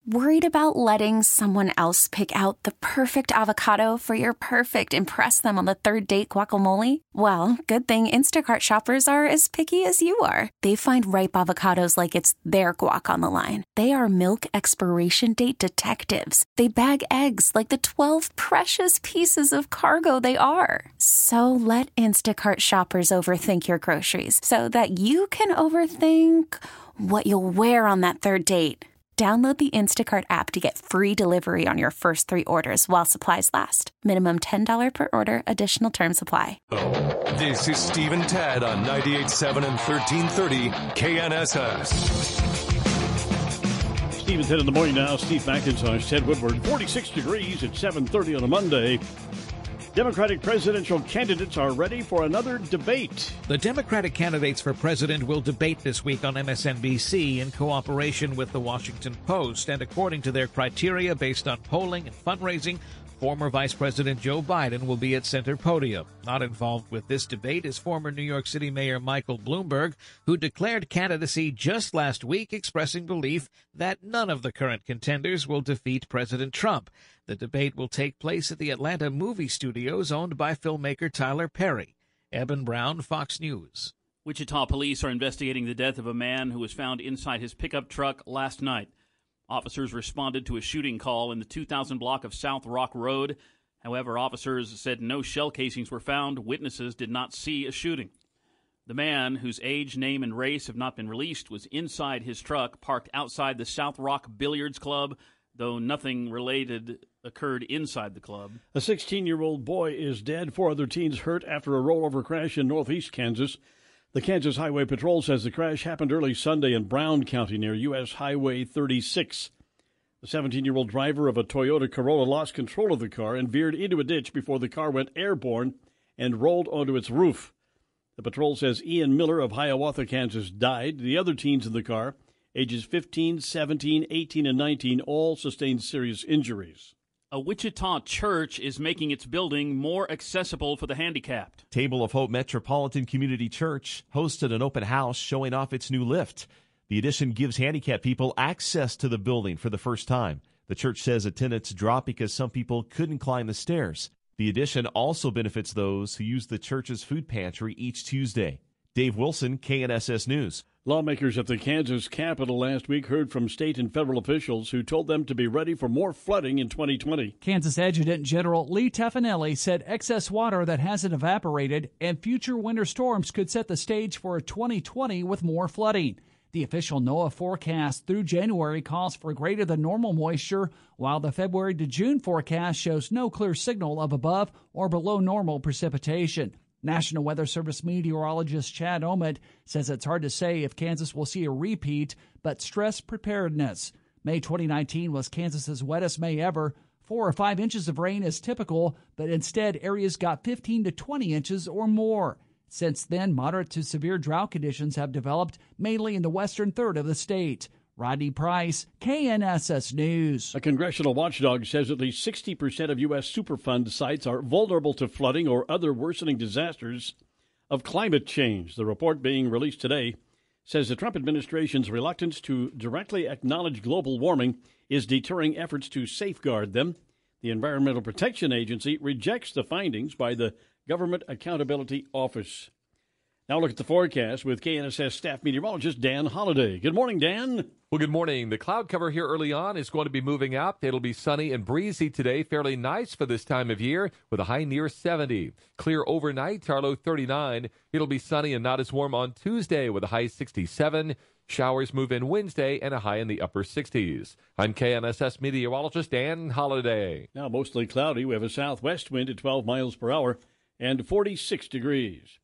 Worried about letting someone else pick out the perfect avocado for your perfect impress them on the third date guacamole? Well, good thing Instacart shoppers are as picky as you are. They find ripe avocados like it's their guac on the line. They are milk expiration date detectives. They bag eggs like the 12 precious pieces of cargo they are. So let Instacart shoppers overthink your groceries so that you can overthink what you'll wear on that third date. Download the Instacart app to get free delivery on your first 3 orders while supplies last. Minimum $10 per order. Additional terms apply. This is Steve and Ted on 98.7 and 1330 KNSS. Steve and Ted in the morning now. Steve McIntosh, Ted Woodward. 46 degrees at 7:30 on a Monday. Democratic presidential candidates are ready for another debate. The Democratic candidates for president will debate this week on MSNBC in cooperation with The Washington Post. And according to their criteria based on polling and fundraising, former Vice President Joe Biden will be at center podium. Not involved with this debate is former New York City Mayor Michael Bloomberg, who declared candidacy just last week, expressing belief that none of the current contenders will defeat President Trump. The debate will take place at the Atlanta Movie Studios owned by filmmaker Tyler Perry. Eben Brown, Fox News. Wichita police are investigating the death of a man who was found inside his pickup truck last night. Officers responded to a shooting call in the 2000 block of South Rock Road. However, officers said no shell casings were found. Witnesses did not see a shooting. The man, whose age, name, and race have not been released, was inside his truck, parked outside the South Rock Billiards Club, though nothing related occurred inside the club. A 16-year-old boy is dead. 4 other teens hurt after a rollover crash in northeast Kansas. The Kansas Highway Patrol says the crash happened early Sunday in Brown County near U.S. Highway 36. The 17-year-old driver of a Toyota Corolla lost control of the car and veered into a ditch before the car went airborne and rolled onto its roof. The patrol says Ian Miller of Hiawatha, Kansas, died. The other teens in the car, ages 15, 17, 18, and 19, all sustained serious injuries. A Wichita church is making its building more accessible for the handicapped. Table of Hope Metropolitan Community Church hosted an open house showing off its new lift. The addition gives handicapped people access to the building for the first time. The church says attendance dropped because some people couldn't climb the stairs. The addition also benefits those who use the church's food pantry each Tuesday. Dave Wilson, KNSS News. Lawmakers at the Kansas Capitol last week heard from state and federal officials who told them to be ready for more flooding in 2020. Kansas Adjutant General Lee Taffanelli said excess water that hasn't evaporated and future winter storms could set the stage for a 2020 with more flooding. The official NOAA forecast through January calls for greater than normal moisture, while the February to June forecast shows no clear signal of above or below normal precipitation. National Weather Service meteorologist Chad Omid says it's hard to say if Kansas will see a repeat, but stress preparedness. May 2019 was Kansas's wettest May ever. 4 or 5 inches of rain is typical, but instead areas got 15 to 20 inches or more. Since then, moderate to severe drought conditions have developed, mainly in the western third of the state. Rodney Price, KNSS News. A congressional watchdog says at least 60% of U.S. Superfund sites are vulnerable to flooding or other worsening disasters of climate change. The report being released today says the Trump administration's reluctance to directly acknowledge global warming is deterring efforts to safeguard them. The Environmental Protection Agency rejects the findings by the Government Accountability Office. Now look at the forecast with KNSS staff meteorologist Dan Holliday. Good morning, Dan. Well, good morning. The cloud cover here early on is going to be moving out. It'll be sunny and breezy today. Fairly nice for this time of year with a high near 70. Clear overnight, our low 39. It'll be sunny and not as warm on Tuesday with a high 67. Showers move in Wednesday and a high in the upper 60s. I'm KNSS meteorologist Dan Holliday. Now mostly cloudy. We have a southwest wind at 12 miles per hour and 46 degrees.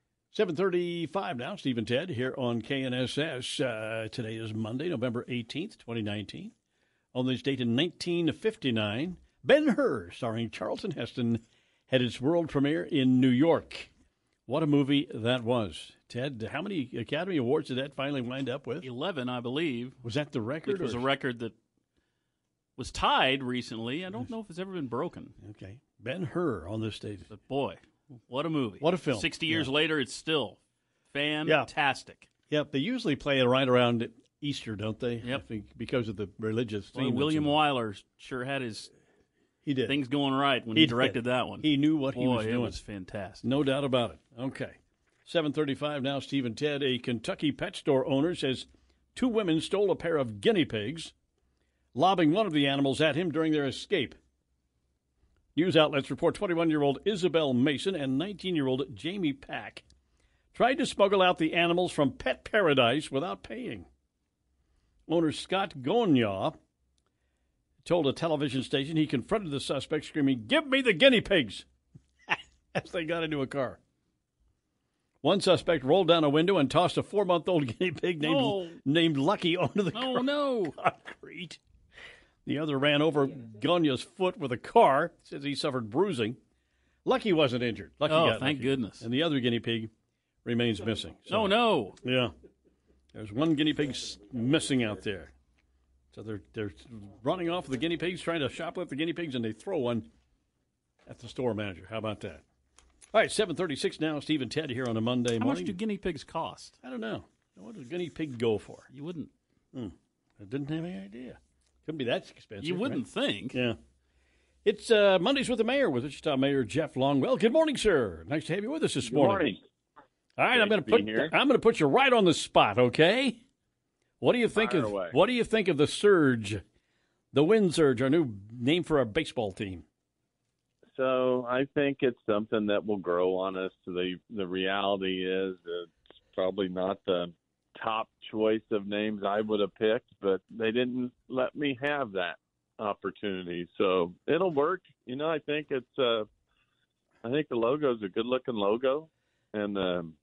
7:35 now, Steve and Ted here on KNSS. Today is Monday, November 18th, 2019. On this date in 1959, Ben-Hur, starring Charlton Heston, had its world premiere in New York. What a movie that was. Ted, how many Academy Awards did that finally wind up with? 11, I believe. Was that the record? It was a record that was tied recently. I don't know if it's ever been broken. Okay. Ben-Hur on this date. But boy, what a movie. What a film. 60 years later, it's still fantastic. Yeah, they usually play it right around Easter, don't they? Yep. I think because of the religious theme. Well, William Wyler sure had his things going right when he directed that one. He knew what he was doing. It was fantastic. No doubt about it. Okay. 7:35 now, Steve and Ted. A Kentucky pet store owner says 2 women stole a pair of guinea pigs, lobbing one of the animals at him during their escape. News outlets report 21-year-old Isabel Mason and 19-year-old Jamie Pack tried to smuggle out the animals from Pet Paradise without paying. Owner Scott Gognaw told a television station he confronted the suspect, screaming, "Give me the guinea pigs!" as they got into a car. One suspect rolled down a window and tossed a 4-month-old guinea pig named Lucky onto the concrete. The other ran over Gagnaw's foot with a car. Says he suffered bruising. Lucky wasn't injured. Lucky got thank lucky. goodness. And the other guinea pig remains missing. So, Oh, no. Yeah. There's one guinea pig missing out there. So they're running off with the guinea pigs, trying to shoplift the guinea pigs, and they throw one at the store manager. How about that? All right, 7:36 now. Steve and Ted here on a Monday morning. How much do guinea pigs cost? I don't know. What does a guinea pig go for? You wouldn't. I didn't have any idea. Couldn't be that expensive. You wouldn't right? think. Yeah. It's Mondays with the Mayor, with Wichita Mayor Jeff Longwell. Good morning, sir. Nice to have you with us this morning. Good morning. All right, Nice I'm going to put you right on the spot, okay? What do you think Fire away. What do you think of the Surge, the Wind Surge, our new name for our baseball team? So I think it's something that will grow on us. The reality is it's probably not the top choice of names I would have picked, but they didn't let me have that opportunity. So it'll work. I think I think the logo is a good looking logo, and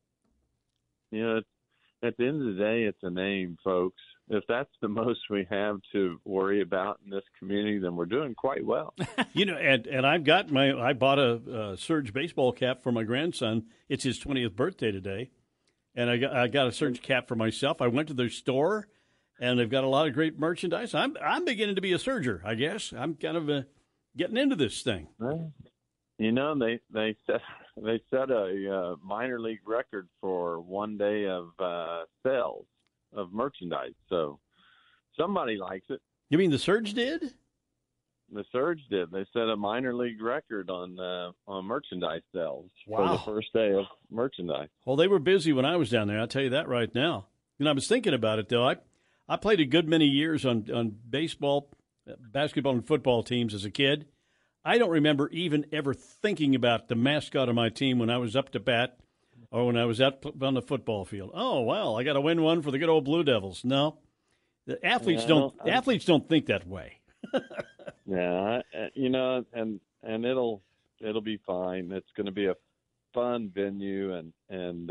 at the end of the day, it's a name, folks. If that's the most we have to worry about in this community, then we're doing quite well. And I bought a Surge baseball cap for my grandson. It's his 20th birthday today, and I got a Surge cap for myself. I went to their store, and they've got a lot of great merchandise. I'm beginning to be a Surger, I guess. I'm kind of getting into this thing. Well, they set a minor league record for one day of sales of merchandise. So somebody likes it. You mean the Surge did? The Surge did. They set a minor league record on merchandise sales for the first day of merchandise. Well, they were busy when I was down there. I'll tell you that right now. And I was thinking about it, though. I played a good many years on baseball, basketball, and football teams as a kid. I don't remember even ever thinking about the mascot of my team when I was up to bat or when I was out on the football field. Oh, well, I got to win one for the good old Blue Devils. No, the athletes don't think that way. Yeah, and it'll be fine. It's going to be a fun venue, and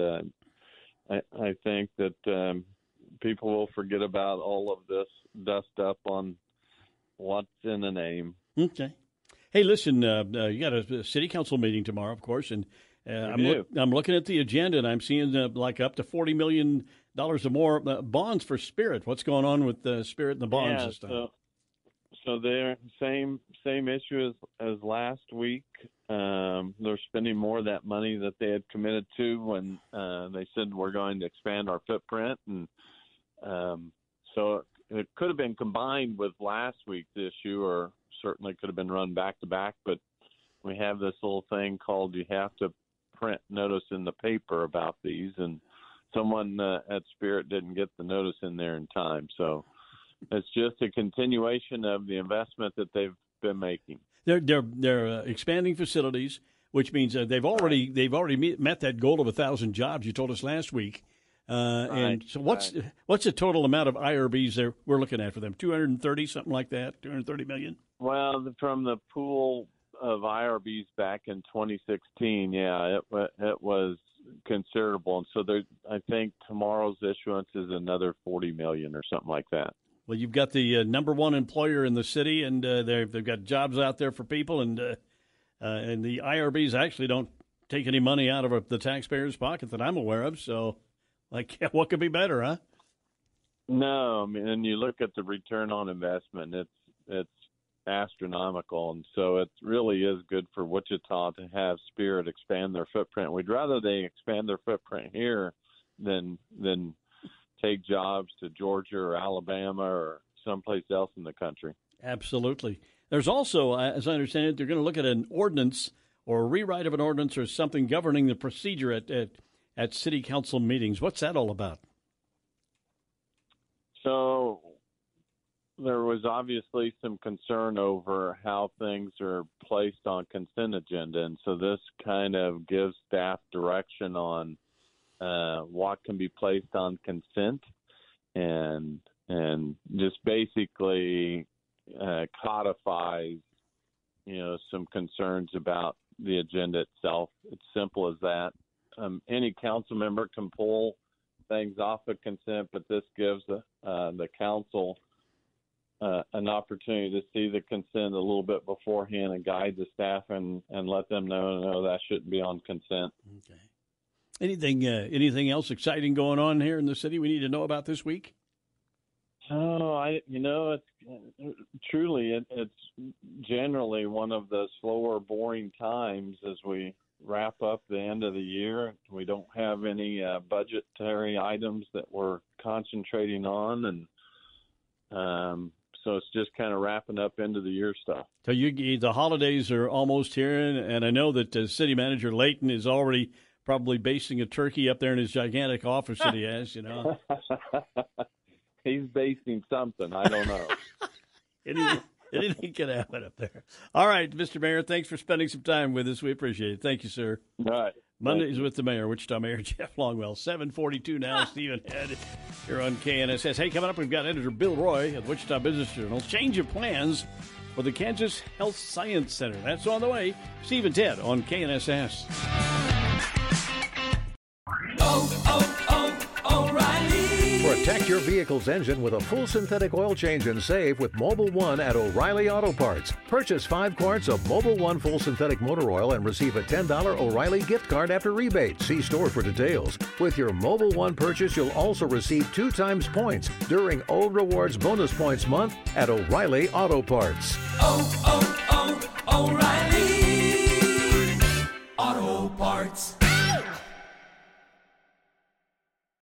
I think that people will forget about all of this dust up on what's in the name. Okay. Hey, listen, you got a city council meeting tomorrow, of course, and I'm looking at the agenda, and I'm seeing like up to $40 million or more bonds for Spirit. What's going on with Spirit and the bonds and stuff? So they're same issue as last week. They're spending more of that money that they had committed to when they said we're going to expand our footprint, and so it could have been combined with last week's issue, or certainly could have been run back to back. But we have this little thing called you have to print notice in the paper about these, and someone at Spirit didn't get the notice in there in time, so. It's just a continuation of the investment that they've been making. They're expanding facilities, which means they've already met that goal of 1,000 jobs you told us last week. And so what's the total amount of IRBs we're looking at for them? 230, something like that. 230 million. Well, from the pool of IRBs back in 2016, yeah, it was considerable, and so I think tomorrow's issuance is another 40 million or something like that. Well, you've got the number one employer in the city, and they've got jobs out there for people, and the IRBs actually don't take any money out of the taxpayer's pocket that I'm aware of. So, what could be better, huh? No, I mean, and you look at the return on investment; it's astronomical, and so it really is good for Wichita to have Spirit expand their footprint. We'd rather they expand their footprint here than take jobs to Georgia or Alabama or someplace else in the country. Absolutely. There's also, as I understand it, they're going to look at an ordinance or a rewrite of an ordinance or something governing the procedure at city council meetings. What's that all about? So there was obviously some concern over how things are placed on consent agenda, and so this kind of gives staff direction on what can be placed on consent, and just basically codifies, some concerns about the agenda itself. It's simple as that. Any council member can pull things off of consent, but this gives the council an opportunity to see the consent a little bit beforehand and guide the staff and let them know, no, that shouldn't be on consent. Okay. Anything else exciting going on here in the city we need to know about this week? Oh, it's truly it's generally one of the slower, boring times as we wrap up the end of the year. We don't have any budgetary items that we're concentrating on, and so it's just kind of wrapping up end of the year stuff. So the holidays are almost here, and I know that City Manager Layton is already probably basting a turkey up there in his gigantic office that he has, He's basting something. I don't know. Anything can happen up there. All right, Mr. Mayor, thanks for spending some time with us. We appreciate it. Thank you, sir. All right. Mondays with the mayor, Wichita Mayor Jeff Longwell. 7:42 now. Stephen Head here on KNSS. Hey, coming up, we've got editor Bill Roy of the Wichita Business Journal. Change of plans for the Kansas Health Science Center. That's on the way. Stephen Ted on KNSS. Protect your vehicle's engine with a full synthetic oil change and save with Mobil 1 at O'Reilly Auto Parts. Purchase 5 quarts of Mobil 1 full synthetic motor oil and receive a $10 O'Reilly gift card after rebate. See store for details. With your Mobil 1 purchase, you'll also receive 2 times points during O Rewards Bonus Points Month at O'Reilly Auto Parts.